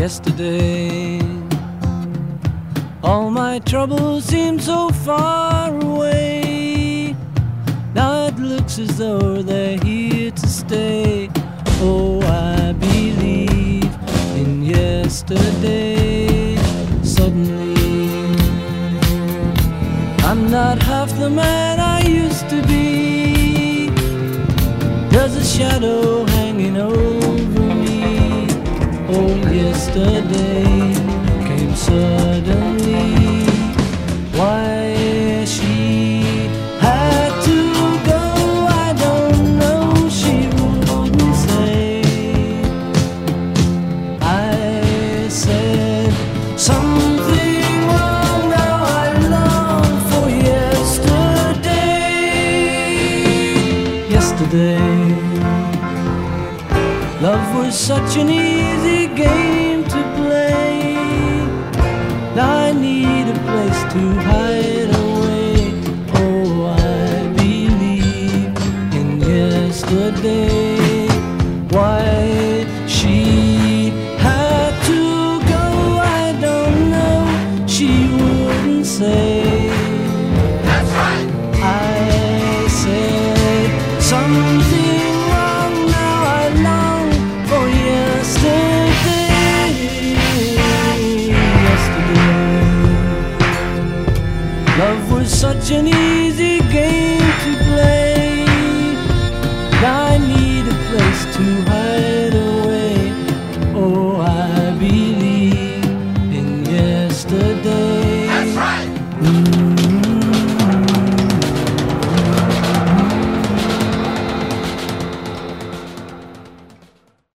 yesterday. All my troubles seem so far away. Now it looks as though they're here to stay. Oh, I believe in yesterday. Suddenly, I'm not half the man I used to be. There's a shadow hanging over me. Oh, yesterday came suddenly. Why she had to go, I don't know. She wouldn't say. I said something wrong. Now I long for yesterday. Yesterday, love was such an easy game to play. Now I need a place to hide away. Oh, I believe in yesterday. Why she had to go, I don't know. She wouldn't say. That's right. I said something wrong. Now I long for yesterday. Yesterday, love was such an easy game to play.